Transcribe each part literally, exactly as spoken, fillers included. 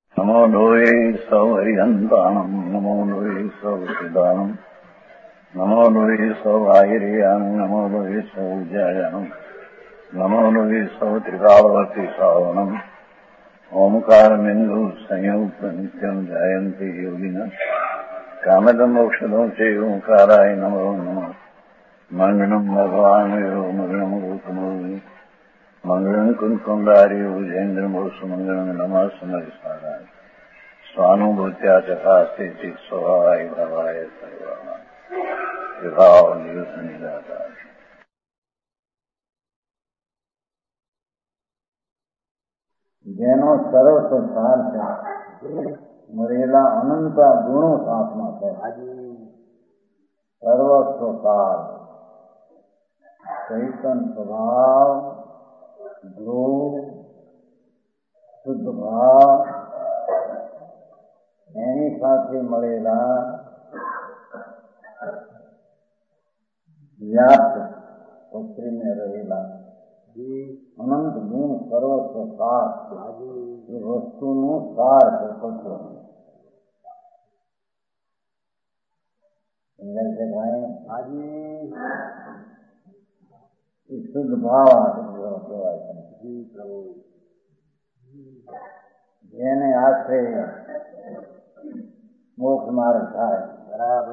નમો લોહે સૌ હરિહંતાણમ નમો લોહે સૌ સિદ્ધાણમ નમો લોહે સૌ આહિર્યામ નમો લોહે સૌ જયામ નમો લોહે સૌ ત્રિકાળવતી શ્રાવણમ ઓમકાર બિંદુ સંયુક્ત નિત્યમ જયંતિ યોગિના કામદમ મોક્ષદો છે ઓંકારાય નમો નમઃ મંગળમ ભગવાન મંગળમ ગૌતમોની મંગળમ કુંકુંડાર્યો જૈન્દ્રમોષ મંગળમ નમઃ સમરિસ્મરાય સ્વાનુભૂત્યા ચકાસ્તે ચિત સ્વભાવાય ભાવાય સર્વાય વિભાવ નિયુત નિરાકાર. જેનો સર્વસ્વ સાર છે, મરેલા અનંત ગુણો સાથમાં છે. સર્વસ્વ સાર ચૈતન સ્વભાવ, ધ્રુવ, શુદ્ધ ભાવ, એની સાથે મળેલા વ્યાપ્ત પત્રીને રહેલા અનંત ગુણ સર્વસ્વ સાર એ વસ્તુનું સાર છે. પત્ર સમજાય છે ભાઈ? હાજી. એ શુદ્ધ ભાવ કહેવાય છે. જેને આશરે મોક્ષ માર્ગ થાય. બરાબર.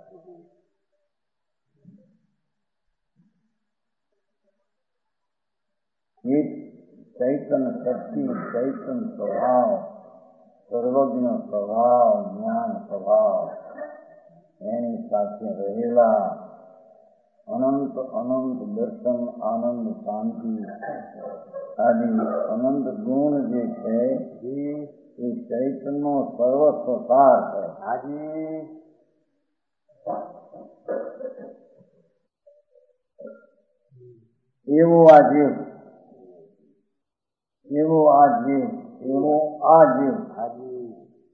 એક ચૈતન શક્તિ, ચૈતન સ્વભાવ, સર્વજ્ઞ સ્વભાવ, જ્ઞાન સ્વભાવ, એની સાથે રહેલા અનંત અનંત દર્શન, આનંદ, શાંતિ આદિ અનંત ગુણ જે છે એ ચૈતનનો સર્વસ્વ સાર છે. હાજી. એવો આ જીવ, એવો આ જીવ, એવો આ જીવ હાજી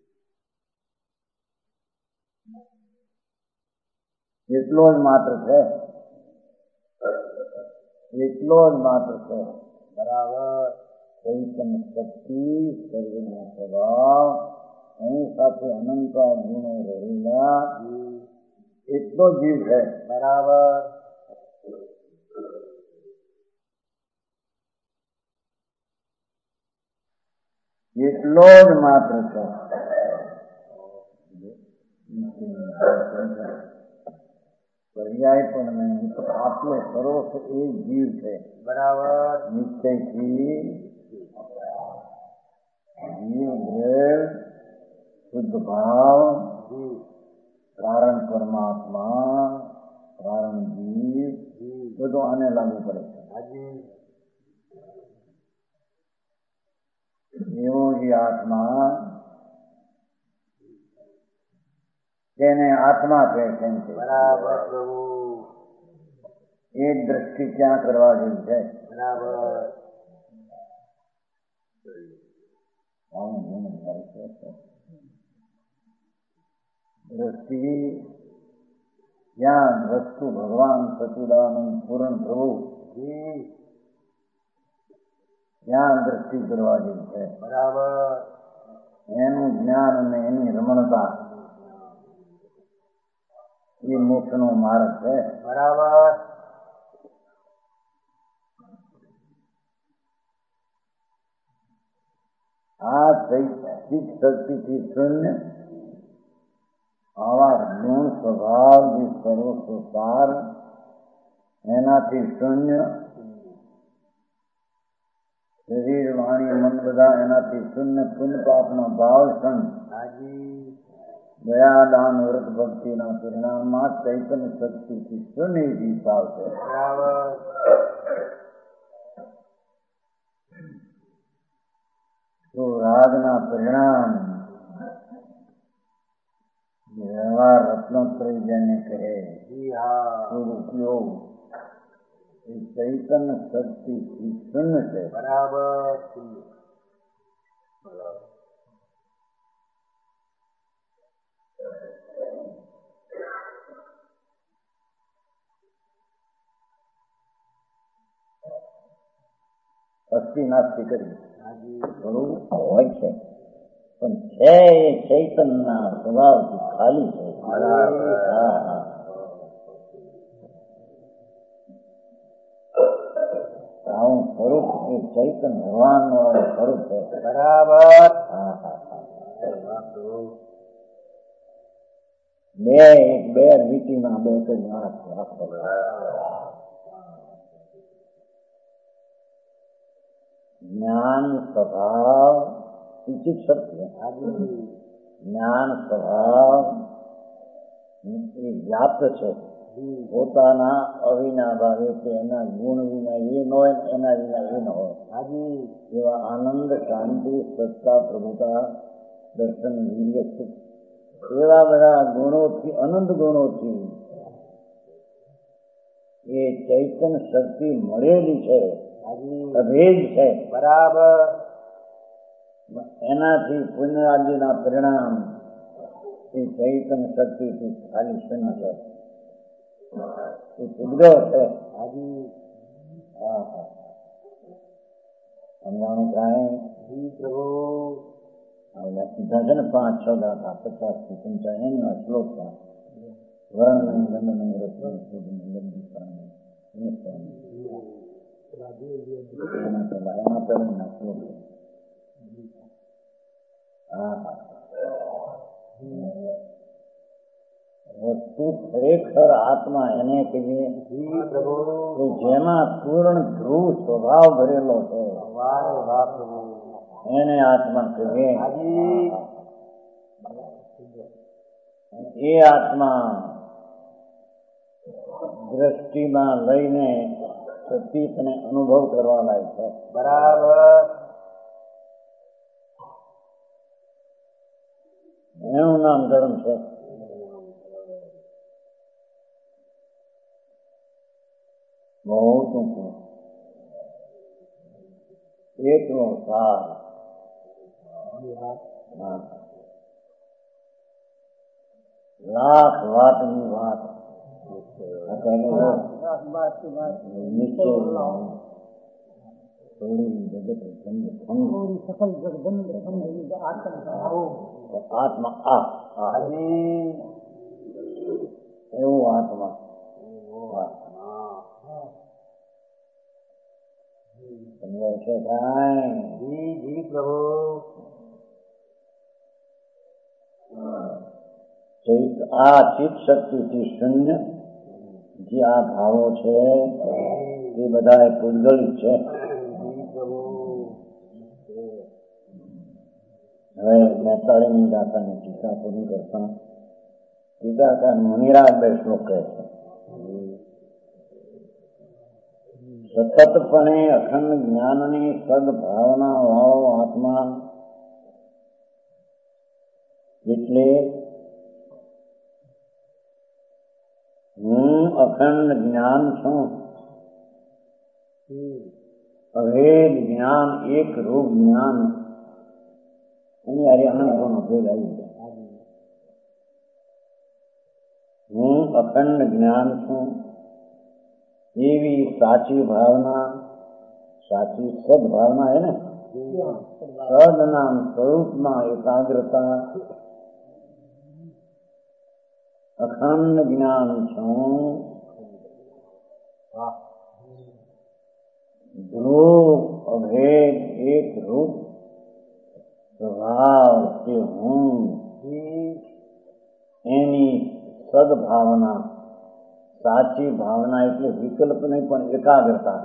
એટલો જ માત્ર છે. એટલો જ માત્ર છે. બરાબર. ચૈતન શક્તિ, સર્વનો સ્વભાવ, એની સાથે અનંત ગુણો રહેલા એટલો જીવ છે. બરાબર. એટલો જ માત્ર છે. પર્યાય પણ નહીં, તો આટલો સર્વસ્વ એ જીવ છે. બરાબર. નિશ્ચયથી જીવ શુદ્ધ ભાવ, કારણ પરમાત્મા, કારણ જીવ, બધું આને લાગુ પડે છે. એવો જે આત્મા, તેને આત્મા કહે છે. બરાબર. એ દ્રષ્ટિ ક્યાં કરવા જેવી છે? બરાબર. દ્રષ્ટિ જ્યાં વસ્તુ ભગવાન સચિદાનંદ પૂર્ણ પ્રભુ, જ્ઞાન દ્રષ્ટિ કરવા જેવી છે. બરાબર. એનું જ્ઞાન અને એની રમણતા એ મોક્ષનો માર્ગ છે. બરાબર. આ ચૈતિક શક્તિથી શૂન્ય આવા ગુણ સ્વભાવ જે સર્વસ્વ સાર, એનાથી શૂન્ય શરીર, વાણી, મન બધા એનાથી શૂન્ય, પુણ્ય પાપનો ભાવ શૂન્ય, દયા, દાન, વ્રત, ભક્તિના પરિણામમાં ચૈતન શક્તિથી શૂન્ય જીવ આવશે. તો રાગના પરિણામ વ્યવહાર રત્નોત્તરી જેને કહે ઉપયોગ એ ચૈતન શક્તિથી શૂન્ય છે. બરાબર. અસ્થિ નાસ્તિ કરી થોડું હોય છે, પણ છે એ ચૈતનના સ્વભાવથી ખાલી છે. આવું સ્વરૂપ એ ચૈતન ભગવાન નું સ્વરૂપ છે. બરાબર. હા હા બે એક બે લીટીમાં બે કરી વાત રાખો. જ્ઞાન સ્વભાવ ઉચિત સત્ય. જ્ઞાન સ્વભાવ એ વ્યાપ્ત છે પોતાના અવિના ભાવે કે એના ગુણ વિના એ ન હોય, એના વિના એ ન હોય. એવા આનંદ, શાંતિ, સત્તા, પ્રભુતા, દર્શન, વીર્ય, સુખ એવા બધા ગુણોથી, અનંત ગુણોથી એ ચૈતન શક્તિ મળેલી છે, અભેદ છે. બરાબર. એનાથી પુણ્યાદિના પરિણામ એ ચૈતન શક્તિથી ખાલી શૂન્ય છે. એ ઉદ્ગવ છે. હા હા સમજાણું કાંઈ સીધા છે ને પાંચ છ દાખલા પચાસ થી પંચાયન શ્લોક વરણ ગંધ એના પેલા એના પેલા શ્લોક. હા હા વસ્તુ ખરેખર આત્મા એને કહીએ કે જેમાં પૂર્ણ ધ્રુવ સ્વભાવ ભરેલો છે એને આત્મા કહીએ. એ આત્મા દ્રષ્ટિમાં લઈને સતીતને અનુભવ કરવા લાયક છે. બરાબર. એનું નામ ધર્મ છે. બહુ ટૂંકું એકલો સાર. લાખ વાતની વાત આત્મા આ એવું આત્મા સમજાય છે કાંઈ? આ ચિત્ત શક્તિથી શૂન્ય જે આ ભાવો છે એ બધા પૂજગલિત છે. હવે બેતાળીની દાતાની ટીકા પૂરી કરતા ટીકાકાર મુનિરાજ બે શ્લોક કહે છે. સતતપણે અખંડ જ્ઞાનની સદભાવના વાળો આત્મા એટલે હું અખંડ જ્ઞાન છું, અભેદ જ્ઞાન, એક રૂપ જ્ઞાન એની હારે અનંતનો ભેદ આવી જાય. હું અખંડ જ્ઞાન છું એવી સાચી ભાવના, સાચી સદભાવના હે ને, સદના સ્વરૂપમાં એકાગ્રતા, અખંડ જ્ઞાન છું, ધ્રુવ અભેદ એક રૂપ સ્વભાવ કે હું એની સદભાવના, સાચી ભાવના એટલે વિકલ્પ નહીં પણ એકાગ્રતા.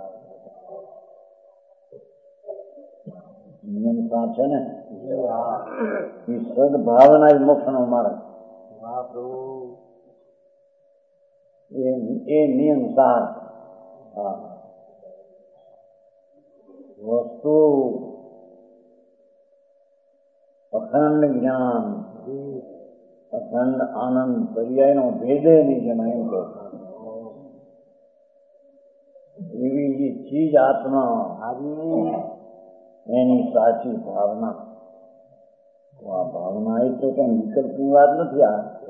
નિયમ સાથ છે ને એ સદભાવના જ મોક્ષનો માર્ગ. એ નિયમ સાર. વસ્તુ અખંડ જ્ઞાન, અખંડ આનંદ, પર્યાયનો ભેદે નહીં જેમાં એમ કહે એવી જે ચીજ આત્મા એની સાચી ભાવના. આ ભાવના એ તો કઈ વિકલ્પની વાત નથી.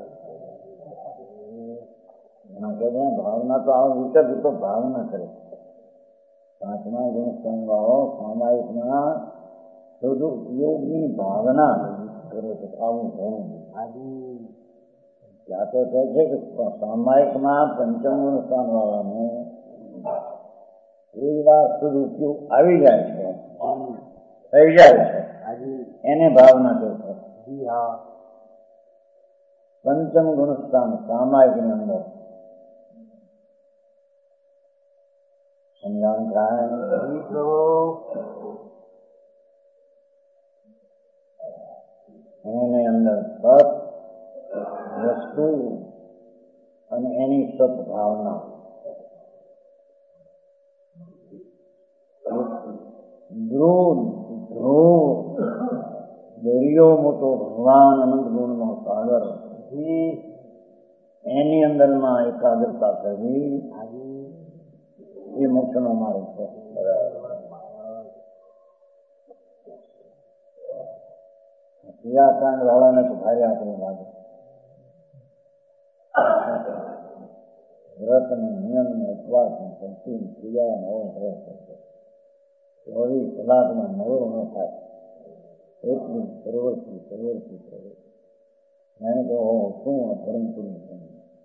આ ભાવના તો આ વિકલ્પ તો ભાવના કરે. પાંચમા ગુણ સંભાવો સામાયિકમાં સદુપયોગની ભાવના કરે તો આવું ઘણું. ત્યાં તો કહે છે કે સામાયિકમાં પંચમ ગુણ સ્થાન વાળાને કોઈ વાર સદુપયોગ આવી જાય છે, થઈ જાય છે, એને ભાવના કહે છે. પંચમ ગુણ સ્થાન સામાયિક ની અંદર સમજાણ થાય. એની અંદર સત વસ્તુ અને એની સદભાવના, ધ્રુવ ધ્રુવ દરિયો મોટો ભગવાન અનંત ગુણનો સાગર, એની અંદરમાં એકાગ્રતા કરવી એ મોક્ષનો માર્ગ છે. ક્રિયાકાંડ વાળાને તો ભારે આપણે લાગે. વ્રત ને નિયમ ને ઉપવાસ ને શક્તિ ક્રિયા નવો નવો ચોવીસ કલાકમાં નવો ન થાય એટલી પ્રવૃત્તિ પ્રવૃત્તિ પ્રવૃત્તિ એને તો શું ધર્મ પૂરું છે.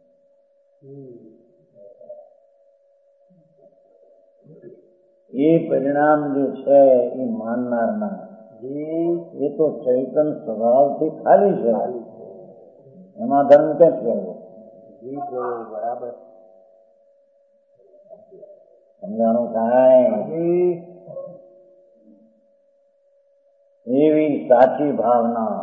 એ પરિણામ જે છે એ માનનારના એ તો ચૈતન સ્વભાવથી ખાલી છે, એમાં ધર્મ ક્યાં કરવો? બરાબર સમજાણું થાય. એવી સાચી ભાવના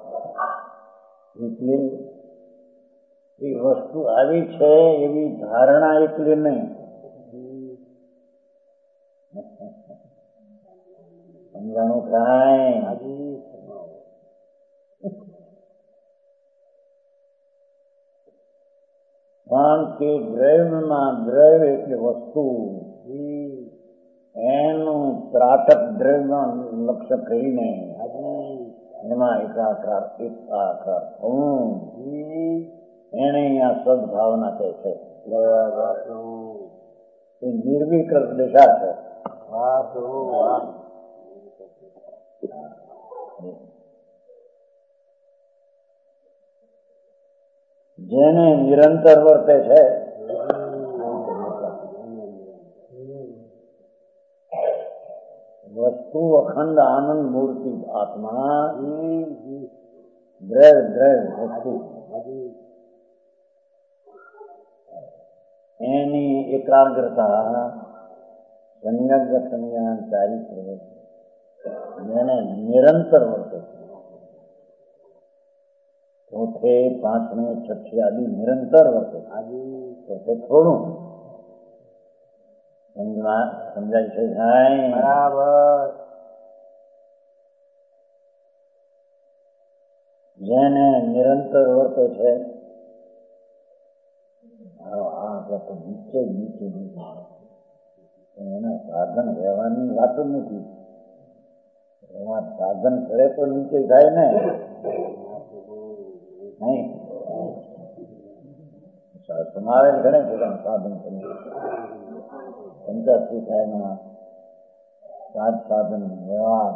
એટલે એ વસ્તુ આવી છે એવી ધારણા એટલે નહીં. સમજાણું થાય. પણ કે દ્રવ્યમાં દ્રવ્ય એટલે વસ્તુ, એનું ત્રાટક દ્રવ્ય લક્ષ્ય કરીને એમાં એકાકાર એકાકાર થવું, એને આ સદભાવના કહે છે. એ નિર્વિકલ્પ દિશા છે. જેને નિરંતર વર્તે છે વસ્તુ અખંડ આનંદ મૂર્તિ આત્મા, દ્રવ્ય દ્રવ્ય વસ્તુ એની એકાગ્રતા સંયગ સંજ્ઞાન ચારિત્ર જેને નિરંતર વર્તે છે. ચોથે પાંચમે છઠ્ઠી આદિ નિરંતર વર્તે તો તે થોડું સમજાય છે. બરાબર. જેને નિરંતર વર્તે છે તો નીચે નીચે નીચે એના સાધન રહેવાની વાત જ નથી. એમાં સાધન કરે તો નીચે થાય ને નહીં. સમાવેલ ગણે છે સાધન કરી પંચાસી થાય એમાં સાત સાધન વ્યવહાર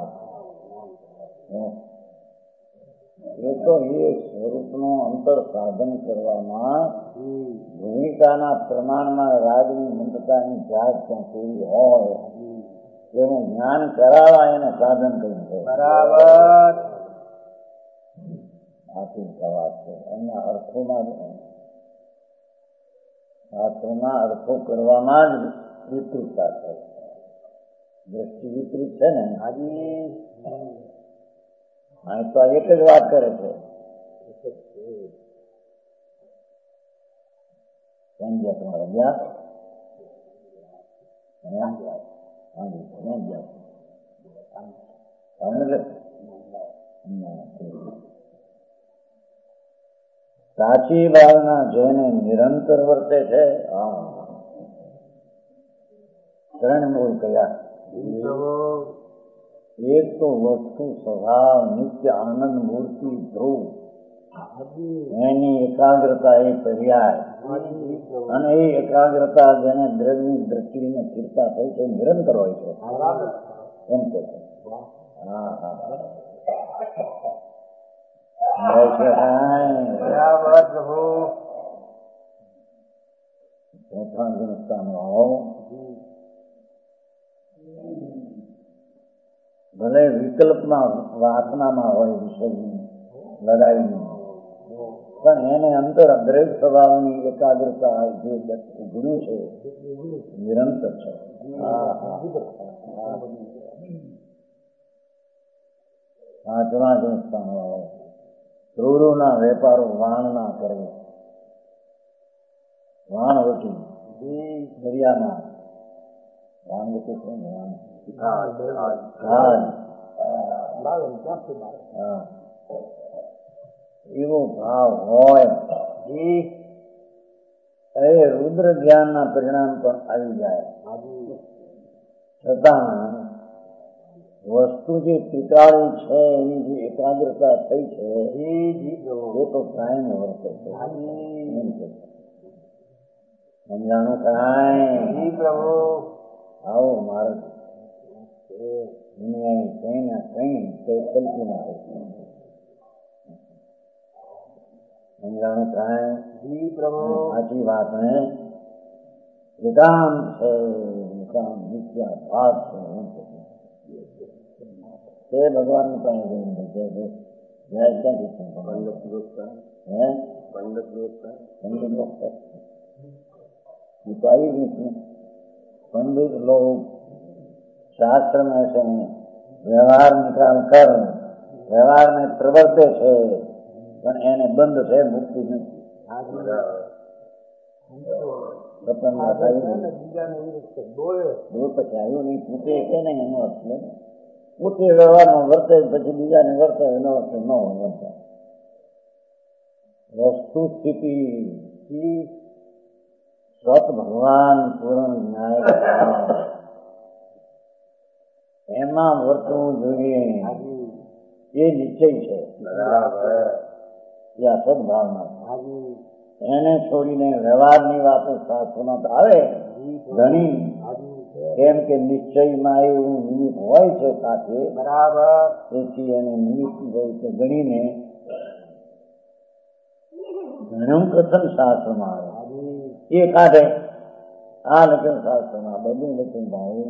એ તો એ સ્વરૂપનો અંતર સાધન કરવામાં ભૂમિકાના પ્રમાણમાં રાજની મંત્રતાની જાત ત્યાં કેવી હોય એનું જ્ઞાન કરાવવા એને સાધન કર્યું છે. બરાબર. આથી વાત છે. એના અર્થોમાં શાસ્ત્રના અર્થો કરવામાં જ વિકૃતતા છે. દ્રષ્ટિ વિકૃત છે ને. હાજી હા તો એક જ વાત કરે છે. સમજ્યા તમારા ગયા સાચી ભાવના જેને નિરંતર વર્તે છે. ત્રણ મૂળ કયા? એક તો વસ્તુ સ્વભાવ નિત્ય આનંદ મૂર્તિ ધ્રુવ, એની એકાગ્રતા એ પર્યાય, અને એ એકાગ્રતા જેને દ્રવ્યની દ્રષ્ટિને સ્થિરતા થઈ છે નિરંતર હોય છે એમ કે છે. હા હા બરાબર પ્રભુ ભલે વિકલ્પમાં વાસનામાં હોય વિષયની લડાઈની, પણ એને અંતર દરેક સ્વભાવની એકાગ્રતા જે ગુરુ છે નિરંતર છે. પાંચમા સંસ્થાન વાળો ક્રૂરોના વેપારો વાણ ના કરવો. વાણવટી દરિયામાં વાણવટી છે ને વાણ એવો ભાવ હોય એ રુદ્ર જ્ઞાન ના પરિણામ પણ આવી જાય. છતાં વસ્તુ જે ટીકાળી છે એની જે એકાગ્રતા થઈ છે એ તો કાયમ વર્તે છે. સમજાણું કાંઈ પ્રભુ આવો માર્ગ દુનિયા કઈ ના કઈ કઈ કલ્પી ના હોય. સમજાણું કાંઈ પ્રભુ સાચી વાત ને વેદાંત છે, વેદાંત વિદ્યા ભાગ છે તે ભગવાન નું કઈ જોઈને ક્યાંથી હે પંડિત पंडित लोग शास्त्र में से व्यवहार निकाल कर व्यवहार में प्रवर्ते છે પણ એને બંધ છે, મુક્તિ નથી. પછી આવ્યું નહીં પૂછે છે ને એનો અર્થ પૂછે વ્યવહારમાં વર્તે પછી બીજાને વર્તે એનો અર્થ ન વર્તે. વસ્તુ સ્થિતિ સત ભગવાન પૂર્ણ ન્યાય એમાં વર્તવું જોઈએ એ નિશ્ચય છે. આ સદભાવના એને છોડીને વ્યવહારની વાતો શાસ્ત્રમાં તો આવે ઘણી, કેમ કે નિશ્ચયમાં એવું નિમિત્ત હોય છે સાથે બરાબર, તેથી એને નિમિત્ત હોય છે ગણીને ઘણું કથન શાસ્ત્રમાં આવે એ કાઢે. આ લખન શાસ્ત્રમાં બધું લખન ભાઈ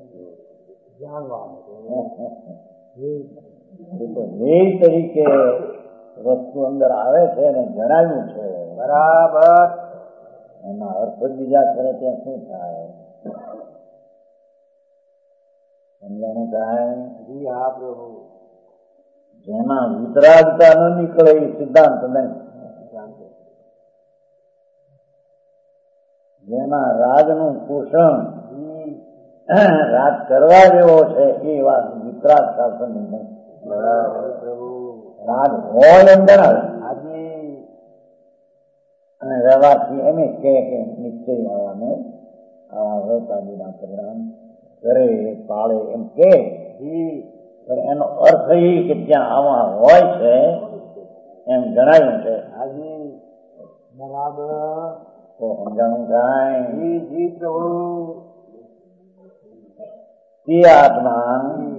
ધ્યેય તરીકે વસ્તુ અંદર આવે છે અને જણાવ્યું છે બરાબર. એમાં અર્થ બીજા કરે ત્યાં શું થાય? સમજાણું થાય? હા પ્રભુ. જેમાં વિતરાગતા ન નીકળે એ સિદ્ધાંત નહીં, જેમાં રાગનું પોષણ રાગ કરવા જેવો છે એ વાત વિતરાગ શાસન નહીં. રાગ હોય અંદર અને વ્યવહારથી એમ કે નિશ્ચય વાળાને આવા વેપારીના પરિણામ કરે પાળે એમ કે, પણ એનો અર્થ એ કે ત્યાં આવા હોય છે એમ જણાવ્યું છે. હાજી બરાબર. તો સમજાણું કાંઈ તે આત્મા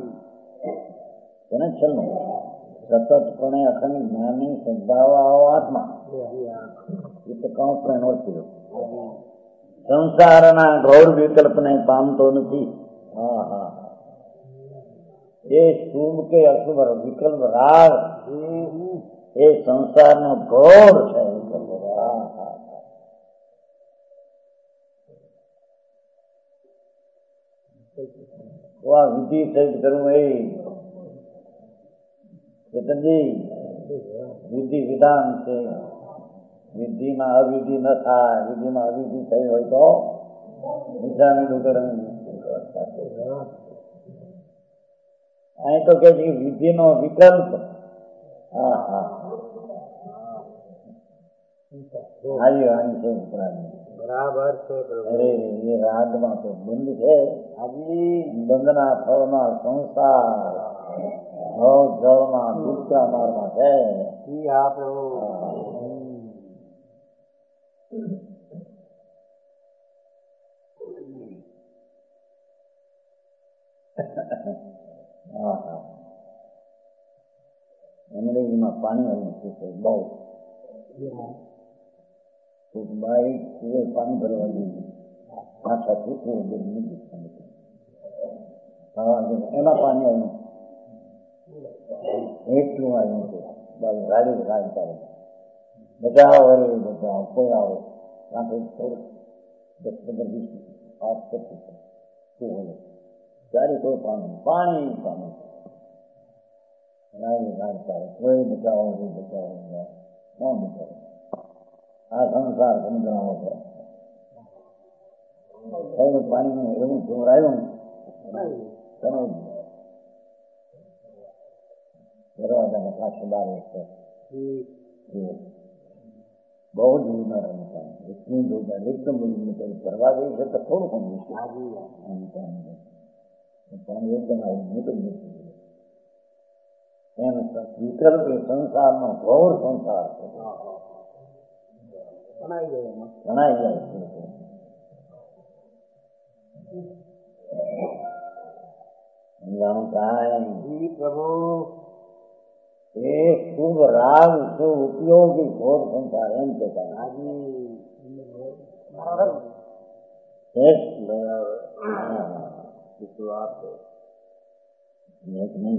તેને છેલ્લું સતતપણે અખંડ જ્ઞાની સંભાવ આત્મા એ તો કઉ પણ ઓળખી સંસારના ગૌર વિકલ્પને પામતો નથી. હા હા એ શુભ કે અશુભ વિકલ્પ રાગ એ સંસારનો ઘોર છે. આ વિધિ સહિત કરવું એ ચેતનજી વિધિ વિધાન છે. વિધિમાં અવિધિ ન થાય, વિધિમાં અવિધિ થઈ હોય તો વિધાની ડુકડવું. અહીં તો કે છે વિધિનો વિકલ્પ. હા હા હાજી વાણી છે બરાબર છે. અરે એ રાગમાં તો બંધ છે. બંધના ફળમાં સંસાર જળમાં દુષ્કા મારમાં છે. જિંદગીમાં પાણી આવ્યું છે બહુ બાઈક પાણી ભરવા દીધું આખા ટૂંકું એમાં પાણી આવ્યું એટલું આવ્યું છે ગાડી ગાડી ચાલે બચાવો વળી બચાવો કોઈ આવો ત્યાંથી થોડું દસ પંદર વીસ આઠ પચીસ શું હોય ત્યારે કોઈ પાણી પાણી પાણી ગાડી ગાડી ચાલે કોઈ બચાવો કોઈ બચાવો કોણ બચાવો આ સંસાર સમજાવો છે પાણીનું એવું જોર આવ્યું દરવાજાને પાછળ બાર બહુ જ ઉદાર એટલું જોરદાર એકદમ બધું ફરવા ગયું છે તો થોડું પણ પાણી એકદમ આવ્યું મોટું એમ વિકલ્પ એ સંસારનો ઘોર સંસાર છે ગણાઈ જાય છે પ્રભુ એ શુભ રાગ શુભ ઉપયોગી ઘોર સંસાર એમ કહેતા નહીં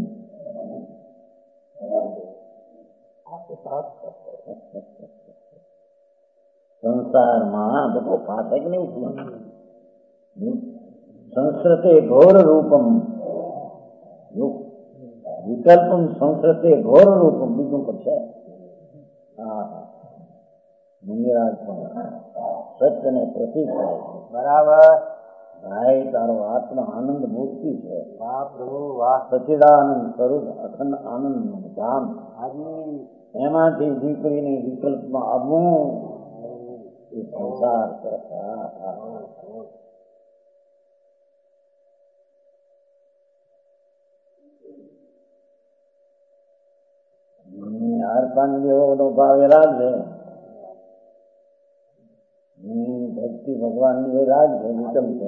સંસારમાં બધો પાઠક નહીં સંસ્કૃતે ઘોર રૂપમ વિકલ્પમ સંસ્કૃતે ઘોર રૂપમ બીજું પણ છે હા મુનિરાજ પણ સત્યને પ્રતિક થાય બરાબર ભાઈ તારો આત્મા આનંદ મૂર્તિ છે વાહ પ્રભુ વાહ સચિદાનંદ સ્વરૂપ અખંડ આનંદ ધામ એમાંથી દીકરીને વિકલ્પમાં આવવું એ સંસાર હાર પાણી જેવો બધો ભાવ એ રાજ છે ભક્તિ ભગવાન ની એ રાજ છે વિકલ્પ છે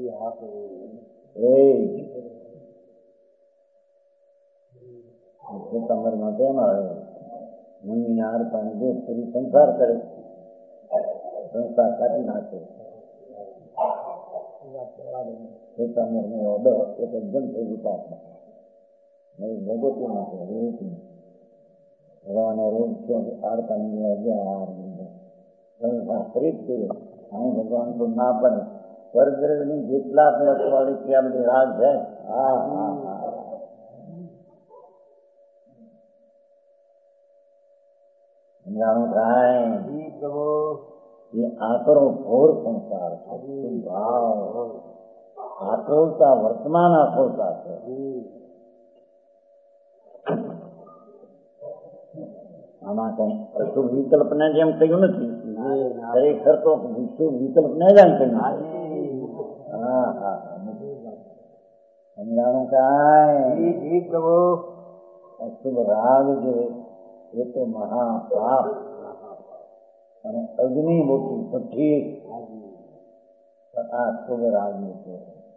એ તમારી માટે એમ આવે મનની હાર પાણી દે પૂરી સંસાર કરે સંસાર કાઢી નાખે ઓર્ડર એક એકદમ થઈ વિકાસમાં નહીં ભગવતી નાખે રોટી ભગવાને રોજ છે હાર પાણી હાર સંસાર ખરીદ કર્યો હું ભગવાન તો ના પડે સ્વર્ગની જેટલા વાળી ત્યાં બધી રાગ છે હા હા હા સમજાણું થાય એ આકરો ઘોર સંસાર છે ભાવ આકુલતા વર્તમાન આકુલતા છે આમાં કઈ અશુભ વિકલ્પ ને જેમ કહ્યું નથી ખરેખર તો શુભ વિકલ્પ ને જ કહ્યું હા હા સમજાણું કાંઈ અશુભ રાગ છે એ તો મહાપાપ અને અગ્નિ મોટી છઠ્ઠી આ શુભ રાગની છે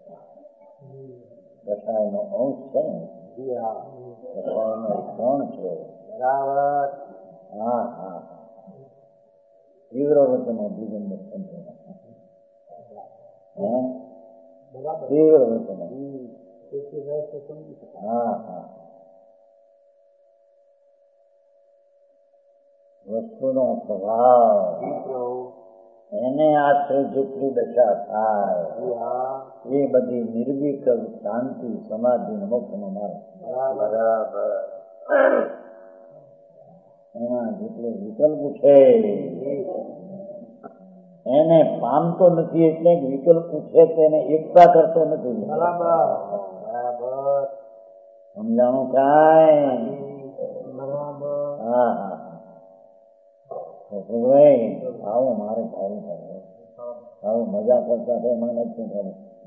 કસાયનો અંશ છે ને કસાયનો કોણ છે બરાબર હા હા તીવ્ર વચનો જીવન તીવ્ર વચનો હા હા વસ્તુનો સ્વભાવ એને આશ્રય જેટલી દશા થાય એ બધી નિર્વિકલ્પ શાંતિ સમાધિ મોક્ષ નો માર્ગ બરાબર એમાં જેટલું વિકલ્પ છે એને પામતો નથી એટલે વિકલ્પ છે તેને એકતા કરતો નથી બરાબર બરાબર સમજાણું કાંઈ હા હા આવો મારે ભાવ આવો મજા કરતા છે મને જ શું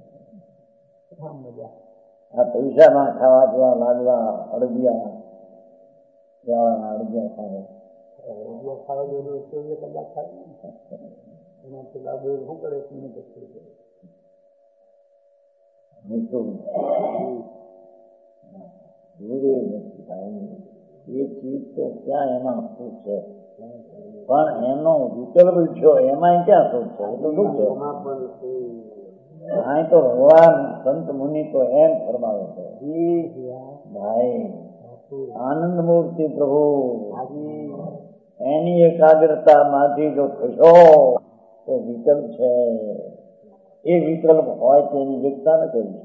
આ પૈસામાં ખાવા પીવા લાગવા અડદિયા ત્યાં અડદિયા ખાવે અડદિયા ખાવા જોઈએ ચોવીસ કલાક ખાય એનાથી લાભ શું કરે મીઠું ધીરે નથી થાય એ ચીજ તો ક્યાં એમાં સુખ છે, પણ એનો વિકલ્પ છો એમાં ક્યાં સુખ છે? એ તો દુઃખ છે. અહીં તો ભગવાન સંત મુનિ તો એમ ફરમાવે છે, ભાઈ આનંદ મૂર્તિ પ્રભુ એની એકાગ્રતા માંથી જો ખસો તો વિકલ્પ છે, એ વિકલ્પ હોય તેની વ્યક્તા ન કરી.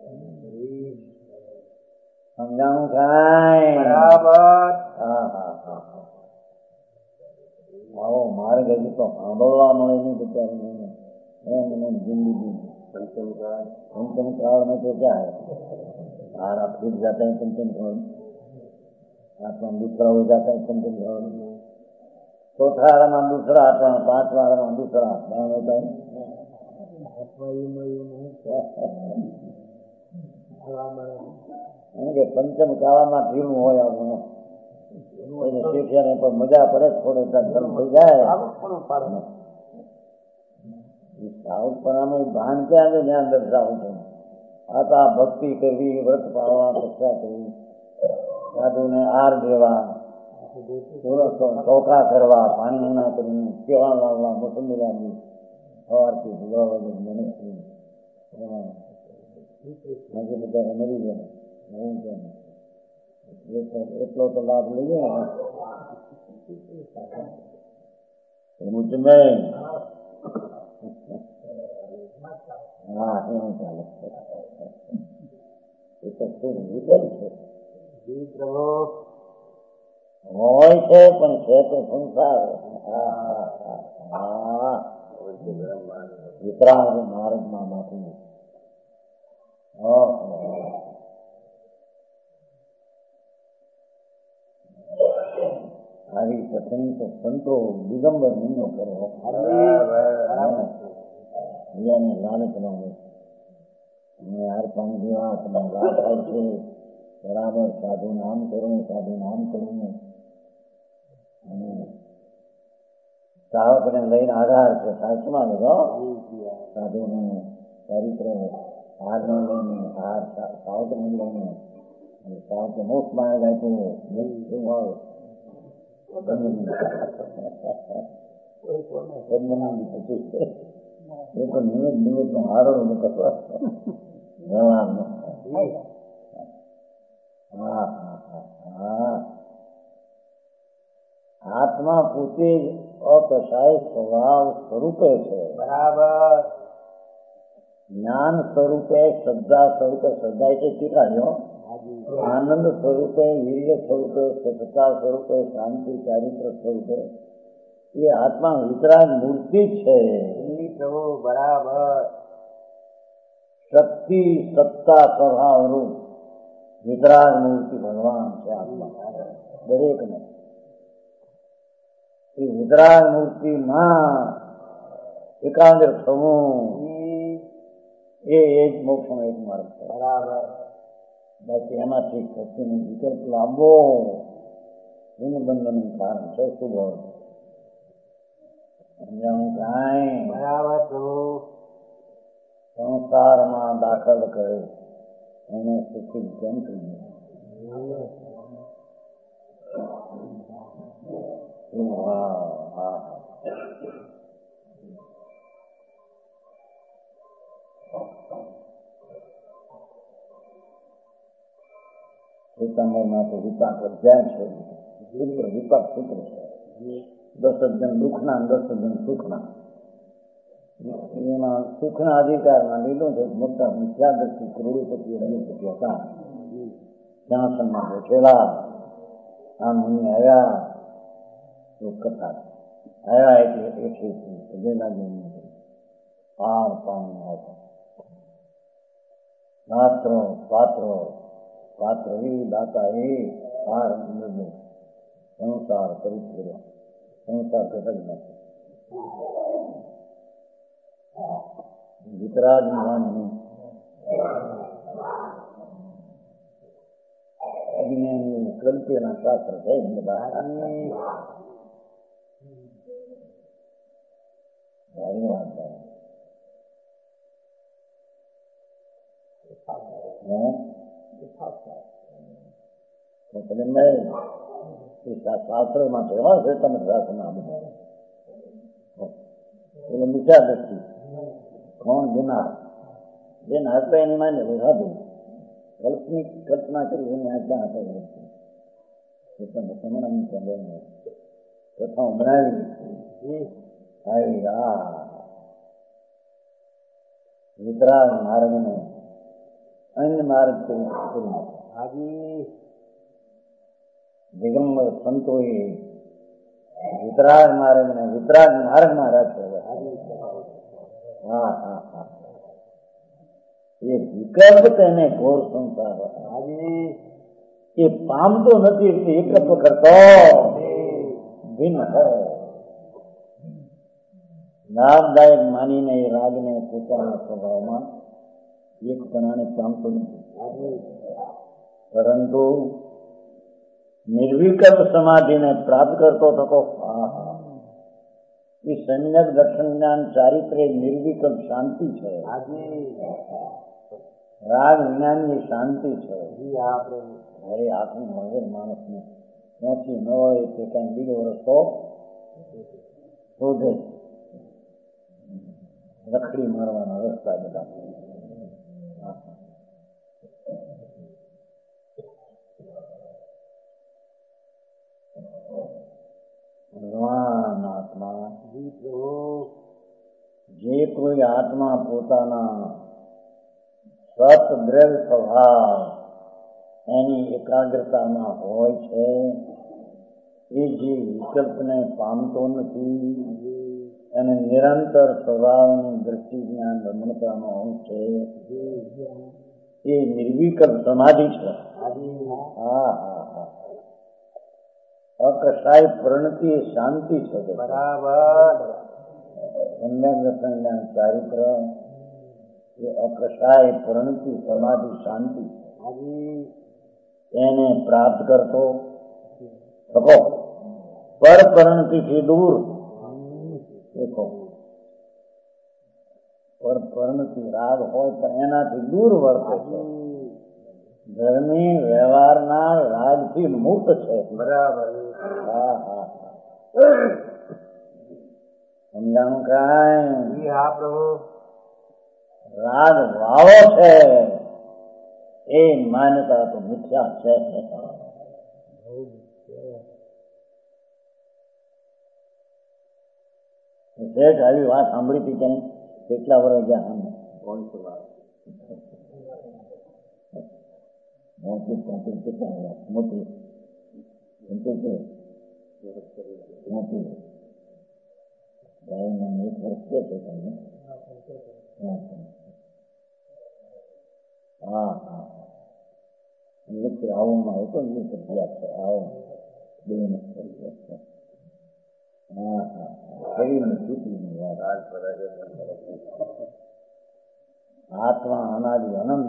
સમજાણું કાંઈ? બરાબર. હા હા હા આવો માર્ગ હજી તો સાંભળવા મળે નહીં બિચારી એમ એમ જિંદગી पंचम काल पंचम काल में तो क्या है, और आप फिर जाते हैं पंचम काल, आत्मा दूसरा हो जाता है पंचम काल में, चौथा आत्मा दूसरा आत्मा, पांचवा आत्मा दूसरा आत्मा होता है. पंचम काल में ઢીલું હોય આપણને એને શીખ્યા ને પણ મજા પડે થોડે ચાલુ થઈ જાય. સાઉથપણામાં ભાન ક્યાં છે? જ્યાં દર્શાવું છું આ તો આ ભક્તિ કરવી, વ્રત પાળવા, તપસ્યા કરવી, સાધુને આર દેવા, ચોખા કરવા, પાણી ના કરવું, કેવા લાવવા, મોસંબી લાવવી, સવારથી ભૂગા વગર મહેનતથી બાકી બધા મરી જાય. એટલો તો લાભ લઈએ ને મુજમે. હા એવું ચાલે. એ તો ખૂબ વિકલ્પ છે, હોય છે પણ છે તો સંસાર. વિતરાગ માર્ગમાં માંથી આવી કથની તો સંતો દિગંબર નિર્ણય કરો. બીજાને લાલચ ન હોય, હાર પાણી દેવા તમારે લાભ થાય છે. બરાબર સાધુ નામ કરવું, સાધુ નામ કરવું અને સાવકને લઈને આધાર છે. સાચમાં લીધો સાધુનું ચારિત્ર હાર ન લઈને, હાર સાવકને લઈને, સાવકે મોક્ષ માર્ગ આપ્યો શું હોય એ તો નિમિત્ત નિમિત્ત નો હારો કરવા જવાનો. હા હા આત્મા પોતે જ અકશાય સ્વભાવ સ્વરૂપે છે. બરાબર. જ્ઞાન સ્વરૂપે, શ્રદ્ધા સ્વરૂપે, શ્રદ્ધા એટલે ચીકાડ્યો, આનંદ સ્વરૂપે, વીર્ય સ્વરૂપે, સત્તા સ્વરૂપે, શાંતિ ચારિત્ર સ્વરૂપે એ આત્મા વિતરાગ મૂર્તિ છે. બરાબર. શક્તિ સત્તા સ્વભાવ રૂપ વિતરાગ મૂર્તિ ભગવાન છે આત્મા દરેક ને. એ વિતરાગ મૂર્તિમાં એકાગ્ર થવું એ એક મોક્ષનો એક માર્ગ છે. બરાબર. બાકી એમાંથી શક્તિનો વિકલ્પ લાવવો બંધનનું કારણ છે. શુભ સમજાણું કાંઈ? બરાબર. સંસારમાં દાખલ કરે એને સુખી કેમ કહીએ? પિતાંબરમાં તો વિપાક અધ્યાય છે, વિપાક સૂત્ર છે. દસ જણ દુઃખના, દસ જણ સુખના. એમાં સુખના અધિકારમાં લીધું છે મોટા મિથ્યાદર્શિ કરોડોપતિ અબજોપતિ હતા. સિંહાસનમાં બેઠેલા આ મુનિ આવ્યા તો કથા આવ્યા એટલે એઠેથી સજેલા જઈને પાર પાણી આવ્યા. પાત્ર પાત્ર પાત્ર એ દાતા એ પાર અંદર સંસાર કરી કર્યો, સંસાર ઘટાડી નાખ્યો. વિતરાગની વાણી અજ્ઞાની કલ્પેના શાસ્ત્ર છે બધા. સારી વાત છે. એ શાસ્ત્રોમાં કહેવા છે તમે શાસ્ત્રના બધા એટલે મીઠા દ્રષ્ટિ કોણ ગિનાર જે નાચતા એની માને વધારે કલ્પનિક કલ્પના કરી એને આજ્ઞા આપે કથા બનાવી વિતરાગ માર્ગને અન્ય માર્ગ કરી દિગંબર સંતોએ વિતરાગ માર્ગને વિતરાગ માર્ગમાં રાખ્યો. હા હા હા એ વિકલ્પ તેને ઘોર સંસાર એ પામતો નથી એટલે એકલ્પ કરતો ભિન્ન લાભદાયક માનીને એ રાગને પોતાના સ્વભાવમાં એક પણાને પામતો નથી, પરંતુ નિર્વિકલ્પ સમાધિને પ્રાપ્ત કરતો થતો એ સમ્યક દર્શન જ્ઞાન ચારિત્ર્ય નિર્વિકલ્પ શાંતિ છે. રાગ વિજ્ઞાનની શાંતિ છે. અરે આખું મગર માણસને પહોંચી ન હોય તે કઈ બીજો રસ્તો શોધે, રખડી મારવાના રસ્તા બધા. ભગવાન આત્મા જે કોઈ આત્મા પોતાના સત દ્રવ્ય સ્વભાવ એની એકાગ્રતામાં હોય છે એ જે વિકલ્પને પામતો નથી અને નિરંતર સ્વભાવની દ્રષ્ટિ જ્ઞાન રમણતાનો અંશ છે એ નિર્વિકલ્પ સમાધિ છે. હા હા હા અકસાય પરિણતિ એ શાંતિ છે. બરાબર દર્શન ચારિત્ર એ અકસાય પરિણતિ સમાધિ શાંતિ એને પ્રાપ્ત કરતો શકો પર પરિણતિથી દૂર દેખો પર પરિણતિ રાગ હોય તો એનાથી દૂર વર્તે છે. ધર્મી વ્યવહારના રાગથી મુક્ત છે. બરાબર હા હા સમજાણું કઈ? હા પ્રભુ રાગ વાવો છે એ માન્યતા તો મિથ્યા છે. આવી વાત સાંભળી હતી ક્યાંય? કેટલા વર્ષ ગયા? મોટી મોટી કેટલા મોટી મોટી મને એક વર્ષ કે છે તમને? હા હા એટલે આવોમાં એ તો ગયા છે. આવો બે હા હા શરીરની સ્થિતિની વાત. આત્મા અનાદિ અનંત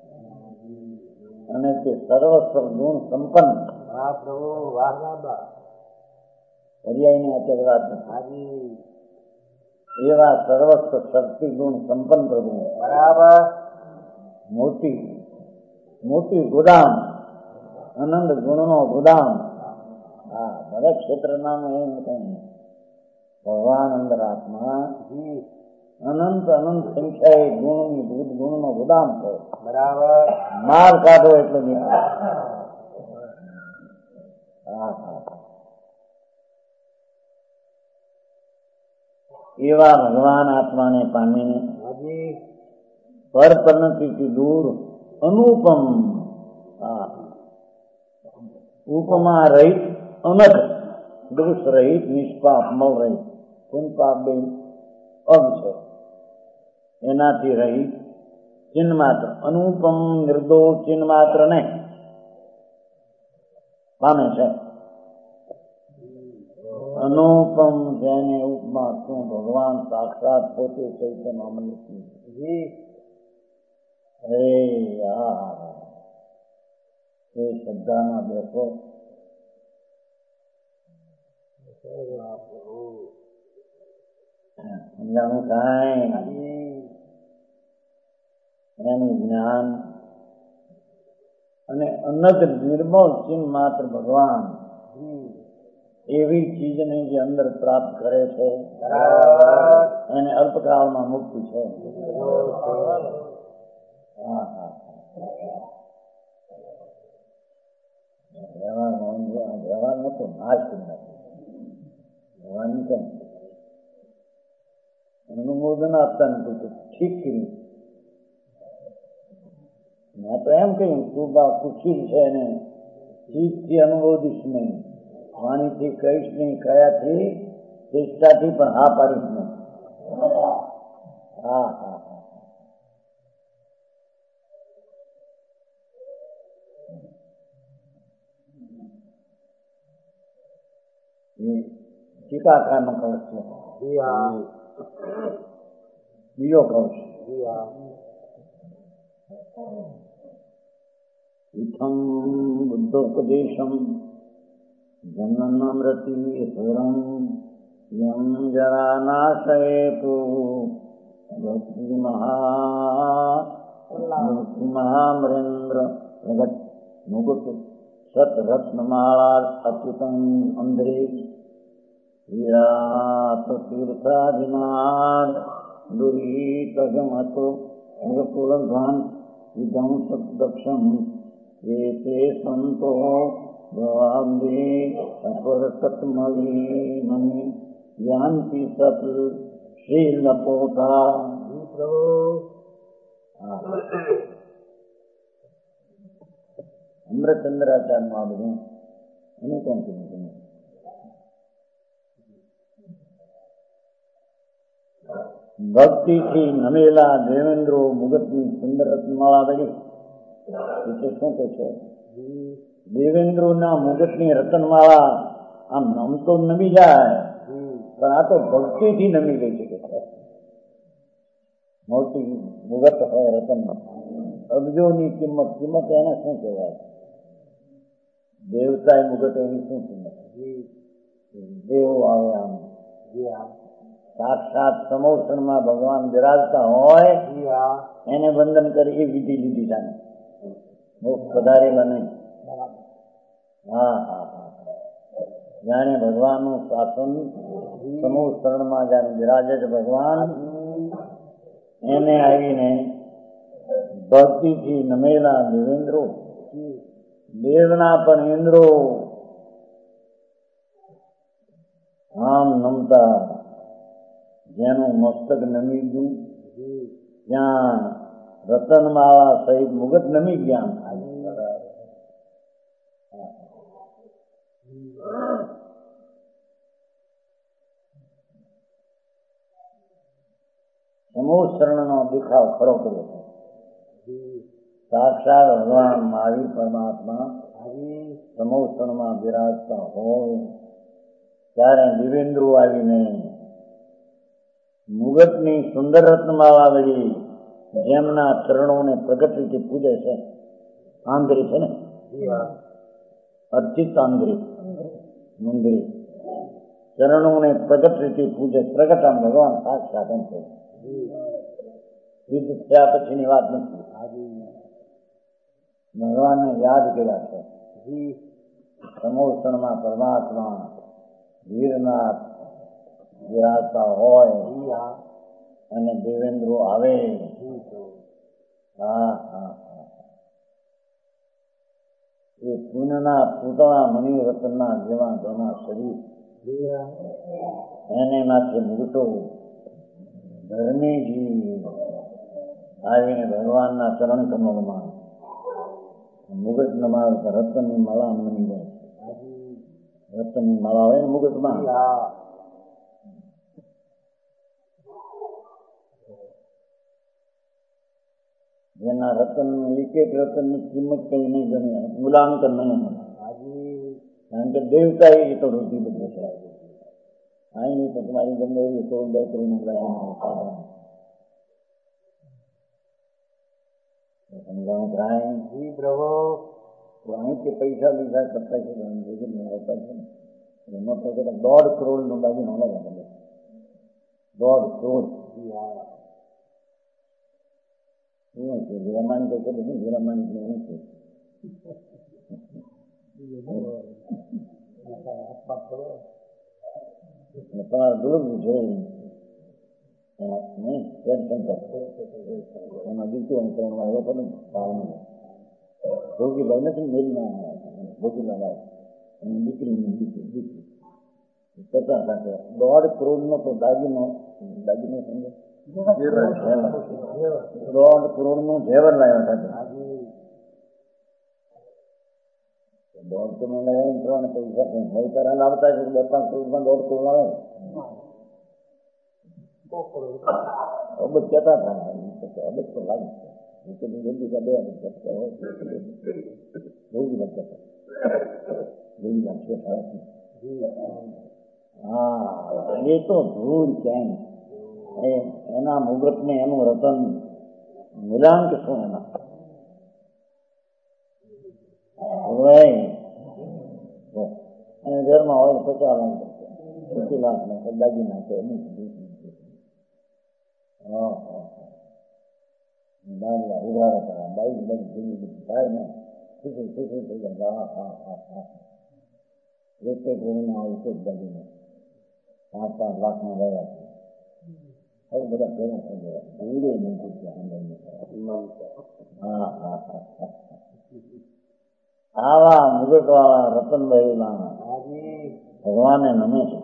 અને તે સર્વસ્વ ગુણ સંપન્ન. હા પ્રભુ વાહ બાબા પર્યાયની અત્યારે વાત નથી. એવા સર્વસ્વ શક્તિ ગુણ સંપન્ન પ્રભુ. બરાબર મોટી મોટી ગોદામ આનંદ ગુણનો ગોદામ. હા દરેક ક્ષેત્રના એમ કઈ ભગવાન અંદર આત્મા અનંત અનંત સંખ્યાએ ગુણની દૂધ ગુણનો ગોદામ છે. બરાબર માર કાઢો એટલે નીકળે. હા હા એવા ભગવાન આત્માને પામીને પર પરિણતિથી દૂર અનુપમ ઉપમા રહિત અનઘ દોષ રહિત નિષ્પાપ મવ રહિત કોણ પાપ બે અગ છે એનાથી રહિત ચિન્હ માત્ર અનુપમ નિર્દોષ ચિન્હ માત્ર ને પામે છે. અનુપમ જેને ઉપમા શું ભગવાન સાક્ષાત પોતે ચૈતન્ય અમૃત. હે આ એ શ્રદ્ધામાં બેસો. સમજાણું કાંઈ? એનું જ્ઞાન અને અનંત નિર્મળ ચિન્હ માત્ર ભગવાન એવી ચીજને જે અંદર પ્રાપ્ત કરે છે એને અલ્પકાળમાં મુક્તિ છે. હા હા વ્યવહાર વ્યવહાર નતો નાશ નથી વ્યવહારની કેમ અનુમોદન આપતા નથી તો ઠીક કર્યું. મેં તો એમ કહ્યું તું બા પૂછી છે ને ચીજથી અનુમોદીશ નહીં, વાણીથી કહીશ નહીં, કયાથી ચેષ્ટાથી પણ હા પાડીશ નહીં. હા હા હા ટીકાકારનો કવચ છે. બીજો કવચ ઇથમ બુદ્ધોપદેશમ જન્મમૃતિ સુરમ યમ જરા નાશયેતુ ભક્તિ મહા ભક્તિ મહામરેન્દ્ર જગત મુગુટ સતરત્નમાળા અચ્યુતમ અંધરે વિરાટ તીર્થાધિમાન દુરીતગમતો મૃકુલઘ્વાન વિધમ સદક્ષમ એતે સંતો ભવાબ્દે અપરતત્મવી મની યાંતિ સત શ્રીલપોતા. અમૃતચંદ્રાચાર્યનું આ બધું એનું કોણ કીધું તમે? ભક્તિથી નમેલા દેવેન્દ્રો મુગટની સુંદર રત્નમાળા બની. એટલે શું કે છે? દેવેન્દ્રોના મુગટની રતનમાળા આમ નમ તો નમી જાય પણ આ તો ભક્તિથી નમી ગઈ છે. મોટી મુગટ હોય રતનમાં અબજોની કિંમત કિંમત એને શું કહેવાય? દેવતાએ મુગટ એની શું કિંમત? દેવો આવે આમ સાક્ષાત સમોષણમાં ભગવાન બિરાજતા હોય એને વંદન કરી એ વિધિ લીધી જાણે પધારેલા નહીં. હા હા હા જાણે ભગવાનનું શાસન સમોષણમાં જાણે બિરાજે છે ભગવાન એને આવીને ભક્તિથી નમેલા દેવેન્દ્રો દેવના પણ ઇન્દ્રો આમ નમતા જેનું મસ્તક નમી ગયું ત્યાં રતનમાળા સહિત મુગટ નમી ગયા. સમોશરણનો દેખાવ ખરો કર્યો. સાક્ષાત ભગવાન મહાવીર પરમાત્મા સમોષણમાં બિરાજતા હોય ત્યારે દિવેન્દ્રો આવીને મુગટની સુંદર રત્નમાળા વળી જેમના ચરણોને પ્રગટ રીતે પૂજે છે. આંધરી છે ને અર્ચિત આંધરી મંદિર ચરણોને પ્રગટ રીતે પૂજે. પ્રગટ આમ ભગવાન સાક્ષાત એમ છે. યુદ્ધ થયા પછીની વાત નથી. ભગવાનને યાદ કર્યા છે. સમોષણમાં પરમાત્મા વીરનાથ બિરાજતા હોય અને દેવેન્દ્રો આવે. હા હા એ પુનના પૂતળા મણિરત્નના જેવા ઘણા શરીર એને માથે મુગટો ધર્મીજી આવીને ભગવાનના ચરણ કમળમાં મુગટ નમાવે તો રતનની માળા બની જાય. રતનની માળા હોય ને મુગટમાં જેના રતન એક એક રતનની કિંમત કઈ નહીં ગમે, મૂલાંકન નહીં. કારણ કે દેવતા એ તો વૃદ્ધિ બધે છે. અહીં તો તમારી ગમે એવી સોળ બે કરોડ સમજાવું થાય. અહીંથી પૈસા લીધા કરતા છે આવતા છે ને એમાં તો કહેતા દોઢ કરોડ નો બાજુ ના લાગે. દોઢ કરોડ શું છે? હીરામાન કહે છે બધું હીરામાન શું છે? તમારે દૂરનું જોયું નહીં એમાં દીકરી અંતરમાં એવો પણ ભાવનું ભોગીભાઈ નથી મેલમાં ભોગીભાઈ એની દીકરીની દીકરી દીકરી કહેતા સાથે દોઢ કરોડનો તો દાગીનો દાગીનો સમજે દોઢ કરોડનું ઝેવર લાવ્યા હતા. દોઢ કરોડ લાવ્યા ત્રણ પૈસા ભાઈ તારા લાવતા છે બે પાંચ કરોડમાં દોઢ કરોડ લાવે અબજ કહેતા હતા અબજ તો લાગે જલ્દી કા બે અબજ કહેતા હોય ભોગી વાત કહેતા ભોગી વાત છે. હા એ તો ધૂળ ક્યાંય એના મુહૂર્ત ને એનું રતન મૂલ્યાંક શું એના અને ઘરમાં હોય પચાસ લાખ પચીસ લાખ ને દાગી નાખે ઉધાર હતા બાઈક બધી થાય ને ખુશી ખુશી થઈ જાય. હા હા હા હા એક એક રૂમમાં આવે છે દાગીને પાંચ પાંચ લાખમાં ગયા છે. હવે બધા ભેગા થઈ ગયા ધૂળે નથી હા હા હા આવા મુગટ વાળા રતનભાઈ ભગવાને નમે છે.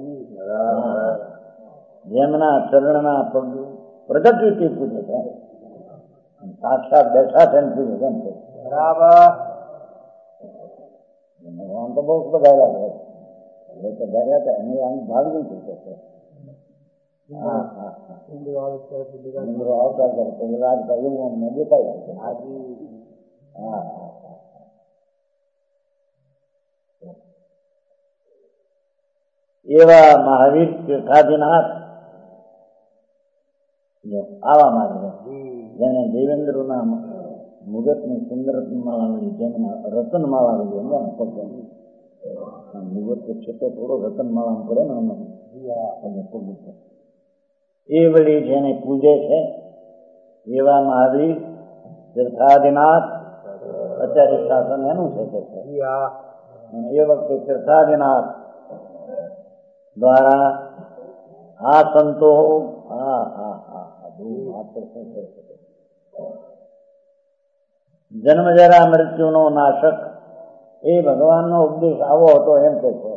જેમના ચરણના પગ પ્રગતિથી પૂછે છે સાક્ષાત બેઠા છે ને પૂછે છે ને બરાબર ભગવાન તો બહુ બધા લાગે એ તો ધર્યા હતા એની આમ ભાગ નથી થતો. હા હા ઇન્દ્રો આવતા કરે તો રાજતા એવું અમને દેખાય છે. હા હા એવા મહાવીર તીર્થાદિનાથ આવા માર્ગ જેને દેવેન્દ્રના મુગટની સુંદર માળા જેમને રતનમાળા મુગટ છે તો થોડો રતનમાળા કરે ને એ વળી જેને પૂજે છે એવા મહાવીર તીર્થાદિનાથ અત્યારે શાસન એનું છે કે એ વખતે તીર્થાદિનાથ દ્વારા આ સંતો હા હા હા જન્મ જરા મૃત્યુનો નાશક એ ભગવાનનો ઉપદેશ આવો હતો એમ કે છે.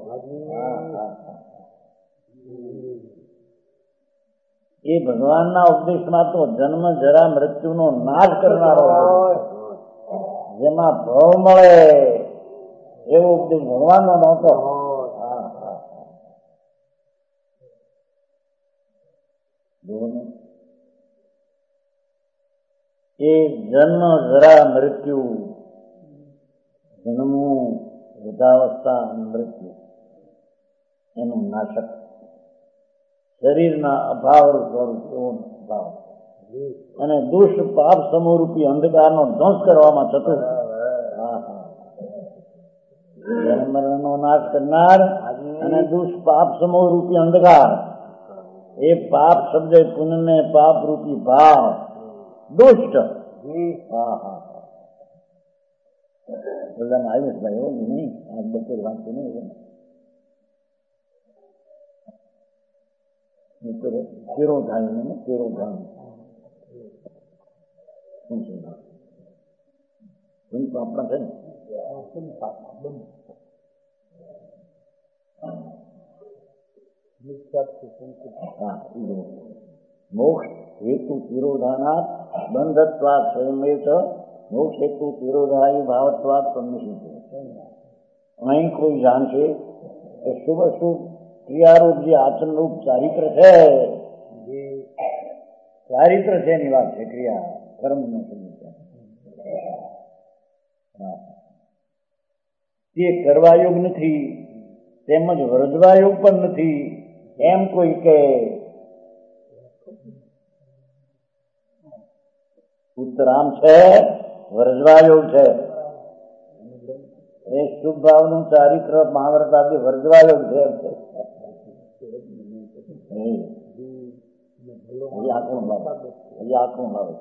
એ ભગવાનના ઉપદેશમાં તો જન્મ જરા મૃત્યુનો નાશ કરનારો જેમાં ભવ મળે એવો ઉપદેશ ભગવાનનો નહોતો. એ જન્મ જરા મૃત્યુ જન્મવું વૃદ્ધાવસ્થા અને મૃત્યુ એનું નાશક શરીરના અભાવ સ્વરૂપ એવો ભાવ અને દુષ્ટ પાપ સમૂહરૂપી અંધકારનો ધ્વંસ કરવામાં થતો જન્મનો નાશ કરનાર અને દુષ્ટ પાપ સમૂહરૂપી અંધકાર એ પાપ શબ્દ પુણ્ય પાપ રૂપી ભાવ દુષ્ટ હા હા બધાને આવ્યું ભાઈ એવું નહીં આજ બપોર વાંચતું નહીં કેરો થાય ને કેરો થાય શું છે આપણા છે ને મોક્ષ હેતુ તિરોધાનાથ બંધત્વાદ સ્વયંમેત મોક્ષ હેતુ તિરોધાય ભાવત્વાદ પરમિશન. અહીં કોઈ જાણશે કે શુભ અશુભ ક્રિયારૂપ જે આચરણરૂપ ચારિત્ર છે ચારિત્ર છે એની વાત છે ક્રિયા કર્મ નો શબ્દ તે કરવા યોગ નથી તેમજ વરજવા યોગ પણ નથી એમ કોઈ કે ઉત્તરામ છે વરજવા યોગ છે એ શુભ ભાવનું ચારિત્ર મહાવ્રત આદિ વરજવા યોગ છે આકરું લાવે આકરું લાવે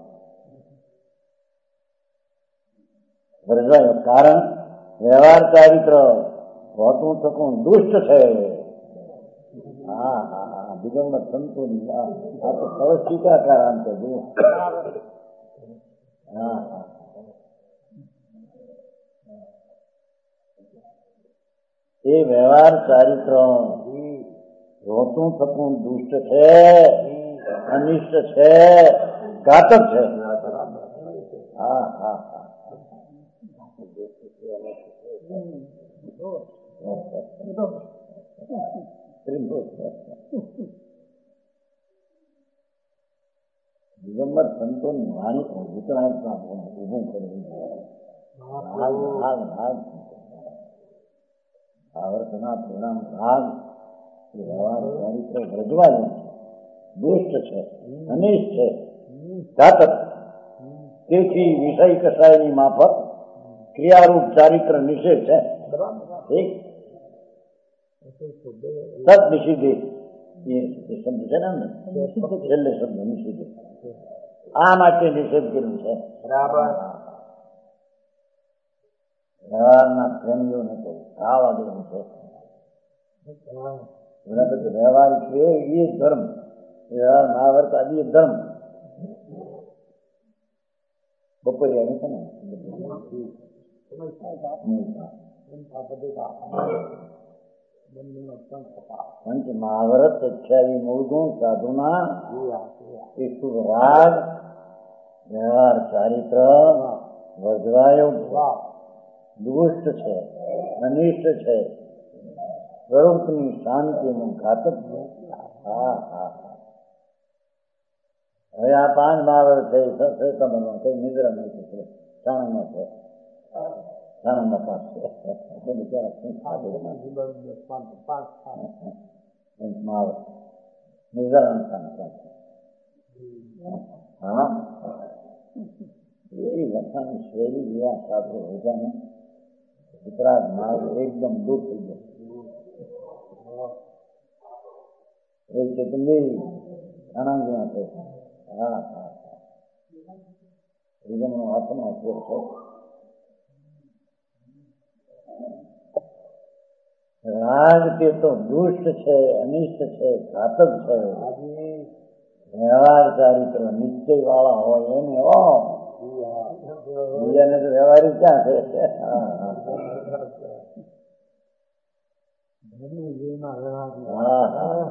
વરજવા યોગ કારણ વ્યવહાર ચારિત્ર હોતું થકું દુષ્ટ છે. હા હા હા દિગંબર સંતોની આ તો સરસ ટીકાકાર આમ તો જુઓ. હા હા એ વ્યવહાર ચારિત્ર હોતું થકું દુષ્ટ છે, અનિષ્ટ છે, ઘાતક છે. હા હા હા દિગંબર સંતોની વાણી વિતરાગમાં ઉભું કરવું. ભાગ ભાગ ભાગ આવર્તના પરિણામ ભાગ વ્યવહાર ચારિત્ર વ્રજવાનું દુષ્ટ છે, અનિષ્ટ છે, ઘાતક. તેથી વિષય કસાયની માફક ક્રિયારૂપ ચારિત્ર નિષેધ છે. ઠીક સત નિષિદ્ધિ એ શબ્દ છે ને છેલ્લે શબ્દ નિષિદ્ધિ આ માટે નિષેધ કર્યું છે. બરાબર વ્યવહારના પ્રેમીઓને તો ભાવ આગળ છે. વ્યવહાર છે એ ધર્મ, વ્યવહાર ના વર્તા એ ધર્મ. બપોરે આવે છે ને પંચ મહાવરત અઠ્યાવી મૂળગુણ સાધુના એ શુભ રાગ વ્યવહાર ચારિત્ર વર્જવાયો દુષ્ટ છે, અનિષ્ટ છે, સ્વરૂપની શાંતિનું ઘાતક છે. હા હા હવે આ પાંચ મહાવરત છે સત્સંગમાં કઈ નિદ્રા નથી છે, સાણંદમાં છે, સાણંદમાં પાંચ છે. મહાવરત નિર્ધારણ હા એ લખાની શૈલી જેવા સાથે હોજાને વિતરાગ માર્ગ એકદમ દૂર થઈ ગયો. એ ચેતનભાઈ આનંદમાં છે. હા હા વિજ્ઞાનનો હાથનો ઉપયોગ છે. રાગ તે તો દુષ્ટ છે, અનિષ્ટ છે, ઘાતક છે. વ્યવહાર ચારિત્ર નિશ્ચય વાળા હોય એને હો બીજાને તો વ્યવહારિક ક્યાં છે. હા હા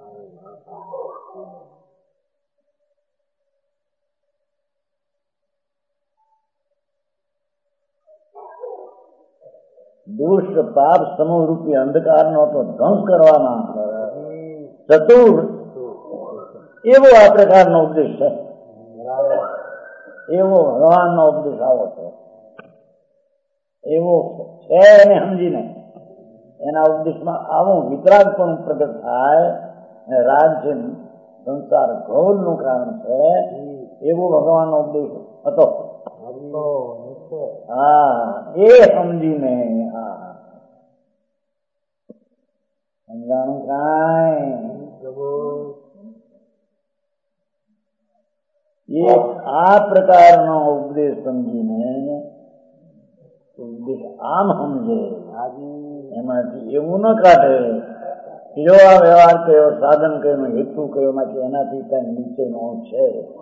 દુષ્ટ પાપ સમૂહ રૂપી અંધકારનો તો ધ્વંસ કરવાના ચતુર એવો આ પ્રકારનો ઉપદેશ છે. એવો ભગવાનનો ઉપદેશ આવો છે, એવો છે એને સમજીને એના ઉપદેશમાં આવું વિતરાગ પણ પ્રગટ થાય. રાગ છે સંસાર ઘોરનું કારણ છે એવો ભગવાનનો ઉપદેશ હતો. હા એ સમજીને હા સમજાણું કાંઈ એક આ પ્રકારનો ઉપદેશ સમજીને ઉપદેશ આમ સમજે એમાંથી એવું ન કાઢે જો આ વ્યવહાર કયો, સાધન કયો, હેતુ કયો માંથી એનાથી કઈ નીચેનો છે.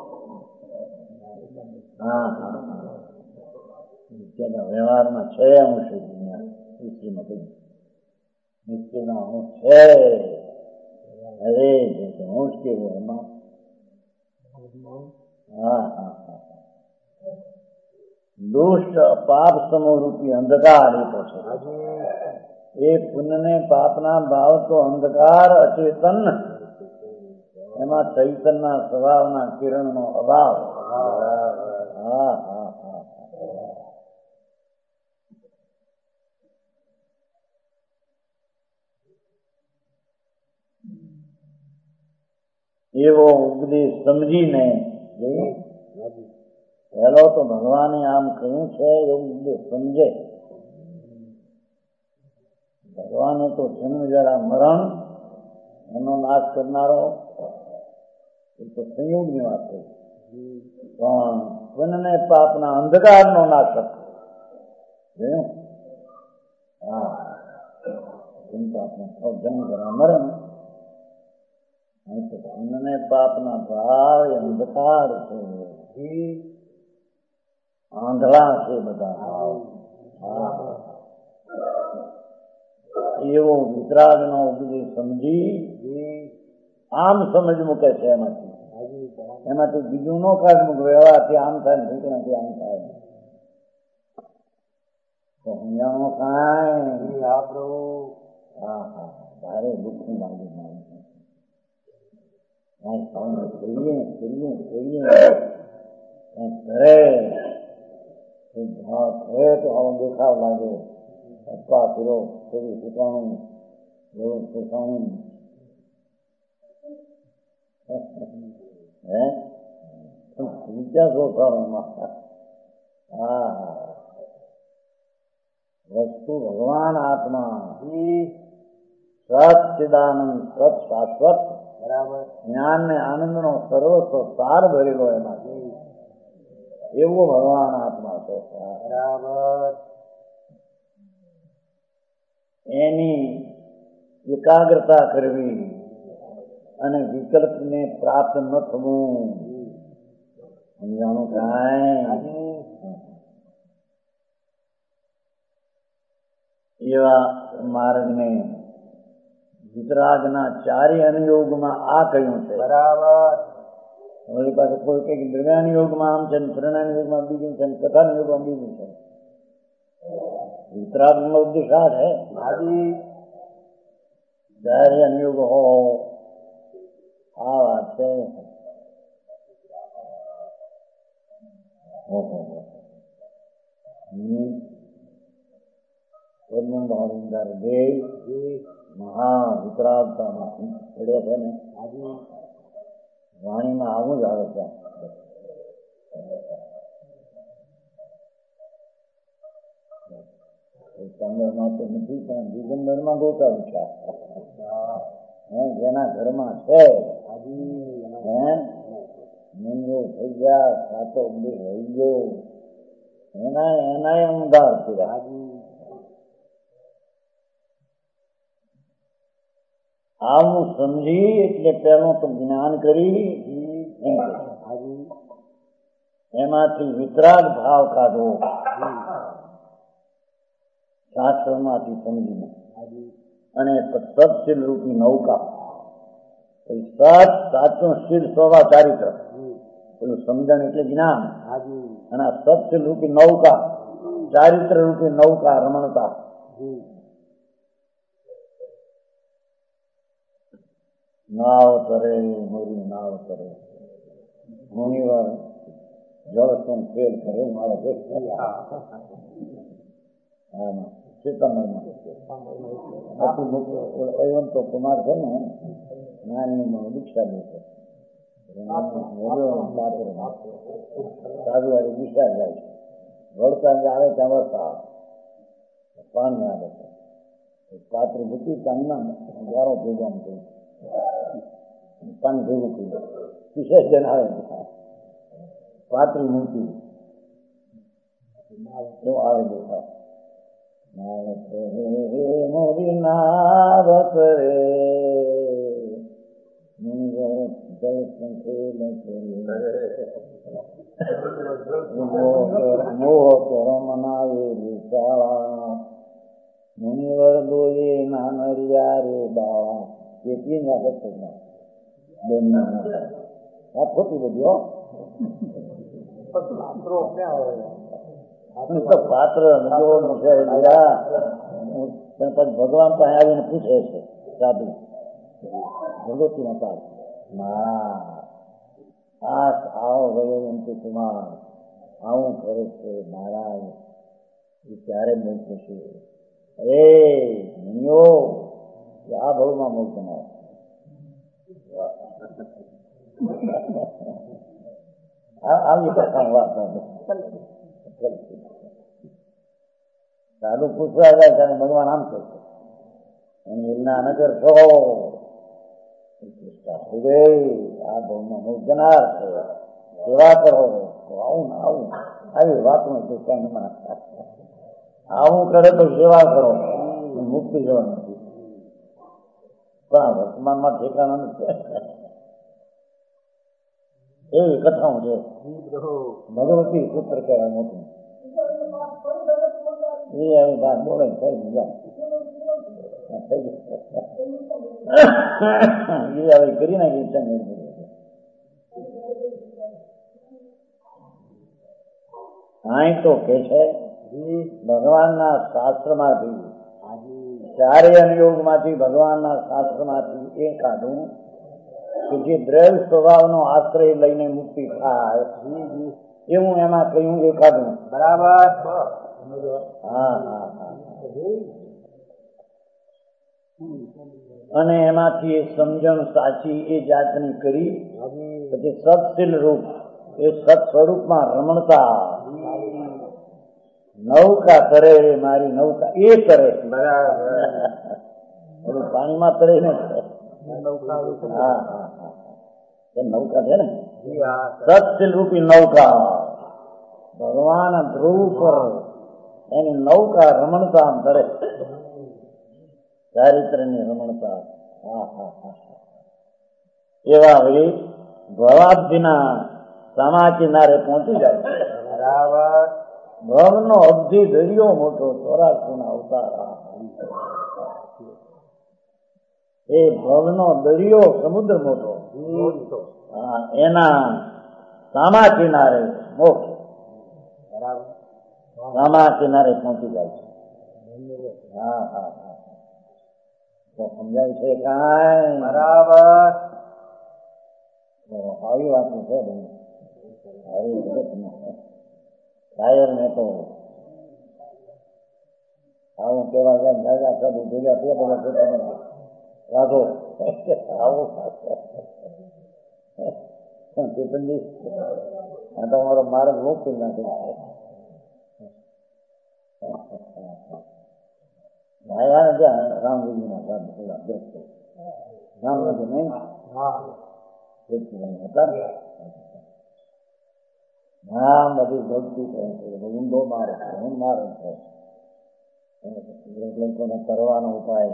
હા હા વ્યવહારમાં છે અંશ નિશ્ચયનો અંશ છે. અરે અંશ કેવો એમાં હા હા હા દુષ્ટ પાપ સમૂહ રૂપી અંધકાર એ તો છે. એ પુણ્ય ને પાપના ભાવ તો અંધકાર અચેતન એમાં ચૈતનના સ્વભાવના કિરણનો અભાવ. હા હા હા એવો ઉપદેશ સમજીને પહેલો તો ભગવાને આમ કહ્યું છે એવું ઉપદેશ સમજે. ભગવાને તો જન્મ જરા મરણ એનો નાશ કરનારો એ તો સંયોગની વાત છે, પણ પુણ્ય પાપના અંધકારનો નાશક. હા પુન પાપના જન્મ જરા મરણ અહીં તો પુણ્ય પાપના ભાવ એ અંધકાર છે, આંધળા છે બધા. એવો વિતરાગ નો ઉપદેશ સમજી આમ સમજ મૂકે છે. એમાંથી એમાંથી બીજું નો કાઢ મૂકે વ્યવહારથી આમ થાય ને ઠીકણાથી આમ થાય તો સમજાણો કાંઈ હા હા ભારે દુઃખની લાગી મારી કાંઈ ખાવાનું કરીએ કરીએ કરીએ કાંઈક કરે ઘા કરે તો આવો દેખાવ લાગે. અપા ફીરો ફેરી સુકાણું એવું સુકાણું હે વિચાર સોસાણુંમાં હા હા વસ્તુ ભગવાન આત્મા સચ્ચિદાનંદ સત શાશ્વત બરાબર જ્ઞાન ને આનંદ નો સર્વસ્વ સાર ભરેલો એમાંથી એવો ભગવાન આત્મા છે બરાબર. એની એકાગ્રતા કરવી અને વિકલ્પને પ્રાપ્ત ન થવું સમજાણું કાંઈ. એવા માર્ગને વિતરાગના ચારે અનુયોગમાં આ કહ્યું છે બરાબર. વળી પાસે કોઈ કઈક દ્રવ્યાન યોગમાં આમ છે, પ્રેરણાન યોગમાં બીજું છે, કથાન યોગમાં બીજું છે. વિતરાગ નો ઉદ્દેશ આ છે ચારે અનુયોગ હો આ વાત છે. બે મહા વિતરાગતામાં પડ્યા છે ને વાણીમાં આવું જ આવે છે. ચંદ્રમાં તો નથી પણ દિગંબરમાં ગોતા વિચાર હે જેના ઘરમાં છે હે મંગો થઈ ગયા સાતો ઉપદેશ રહી ગયો એના એના ઊંધાર થયા. આવું સમજી એટલે પેલું તો જ્ઞાન કરી એમાંથી વિતરાગ ભાવ કાઢવો શાસ્ત્રમાંથી સમજીને અને સત્શીલ રૂપી નૌકા સત સાચું શીલ સ્વભાવ ચારિત્ર પેલું સમજણ એટલે જ્ઞાન અને સત્શીલ રૂપી નૌકા ચારિત્ર રૂપી નૌકા રમણતા નાવ તરે મોરી નાવ તરે ઘણી વાર જળસન ફેલ કરે મારો સિતમ્બરમાં તો કુમાર છે ને નાની દીક્ષા લે છે સાધુ વાળી દીક્ષા જાય છે વળતા આવે ત્યાં વળતા પાણી આવે છે પાત્રી મૂકી પાણીમાં ગારો ભેગવાનું થયું પાણી ભેગું થયું વિસર્જન આવે પાત્રી મૂકી એવું આવે દેખાવ મોરી નાવત રે મોહ કરમ નાયેલી શાળા મુનિવર દોયે નાનરિયા રે બાળા એટલી જ આગળ છે આ ખોટી બધી પાત્ર ભગવાન પાસે આવીને પૂછે છે સાધુ ભગવતી ના આ આવો ગયો એમ કે કુમાર આવું કરે છે મહારાજ એ ક્યારે મોક્ષ થશે? અરે મુનિઓ આ ભવમાં મોક્ષ બનાવે આવી કથા વાત સાધુ પૂછવા જાય ત્યારે ભગવાન આમ કરશે એમના નગર છો આ ભવમાં મોક્ષ જનાર છે સેવા કરો આવું ને આવું આવી વાત આવું કરે તો સેવા કરો મુક્તિ જવા નથી પણ વર્તમાનમાં ઠેકાણા નથી. એવી કથાઓ છે. ભગવતી પુત્ર કહેવાય મોટું એ હવે વાત બોલે થઈ ગયા એ હવે કરી નાખી ઈચ્છા. અહીં તો કે છે ભગવાનના શાસ્ત્રમાંથી ચારે અનુયોગ માંથી ભગવાનના શાસ્ત્રમાંથી એ કાઢું કે જે દ્રવ્ય સ્વભાવનો આશ્રય લઈને મુક્તિ થાય એવું એમાં કહ્યું એ કાઢું. બરાબર. હા હા હા. અને એમાંથી એ સમજણ સાચી એ જાતની કરી પછી સત્શીલ રૂપ એ સત સ્વરૂપમાં રમણતા નૌકા તરે રે મારી નૌકા એ તરે. બરાબર. પાણીમાં તરે ને. હા હા હા એ નૌકા છે ને સત્શીલ રૂપી નૌકા ભગવાન ધ્રુવ પર એની નૌકા રમણતા તરે. ચારિત્રની રમણતા. હા હા હા એવા વળી ભવાબ્દીના સામા કિનારે પહોંચી જાય. બરાબર. ભવનો અબધી દરિયો મોટો ચોરાસી ના અવતાર. એ ભવનો દરિયો સમુદ્ર મોટો એના સામા કિનારે મોક્ષ. બરાબર. સામા કિનારે પહોંચી જાય છે. હા હા હા સમજાય છે કાંઈ? બરાબર. આવી વાત છે. આવી શાયર ને તો આવું કેવા જાય દાદા સાધુ ભેગા તે બધા પોતાને વાંધો આવું ચેતનજી આ તો મારો માર્ગ મોકલી નાખે. આવ્યા ને ત્યાં રામજીના સાધુ પેલા બેસ્ટ રામજી નહીં હતા. હા બધી ભક્તિ ઊંધો મારે છે હું મારે છે લોકોને કરવાનો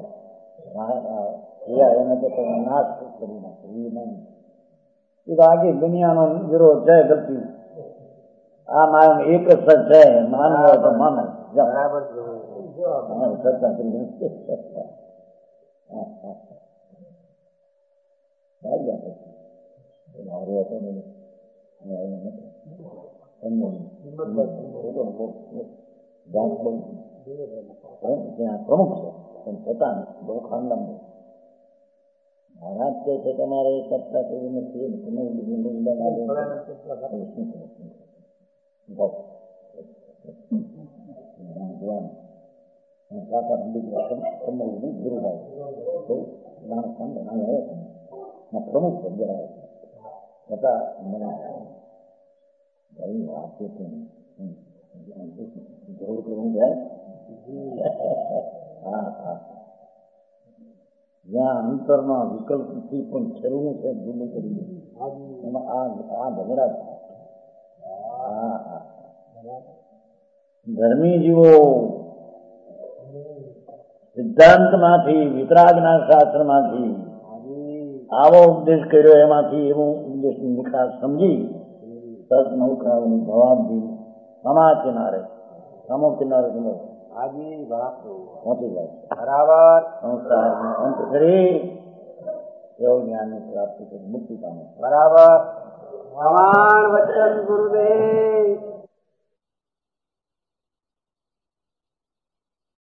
ઉપાય એને તો તમે નાશ કરી નાખો એ નહીં. એ તો આખી દુનિયાનો વિરોધ છે ગતિ. આ માન એક જ સચ છે માનવું હોય તો માને. બરાબર. સત્તા કરી ત્યાં પ્રમુખ છે પણ છતાં બહુ ખાનદાન મહારાજ કહે છે તમારે સત્તા કરી નથી તમે પ્રમુખ છે જરા છતાં મને વાત જરૂર કરવું જાય. હા હા જ્યાં અંતરના વિકલ્પથી પણ ખેલવું છે ભૂલું કરી એમાં આ આ ઝઘડા છે. હા હા ધર્મી જીવો સિદ્ધાંતમાંથી વિતરાગના શાસ્ત્રમાંથી આવો ઉપદેશ કર્યો એમાંથી એવું ઉપદેશ નિકાસ સમજી સત નૌકાઓની ભવાબ્દી સમા કિનારે સમો કિનારે સમો હાજી વાત પહોંચી જાય. બરાબર. સંસારનો અંત કરી એવો જ્ઞાનની પ્રાપ્તિ કરી મુક્તિ પામે. બરાબર. પ્રમાણ વચન ગુરુદેવ.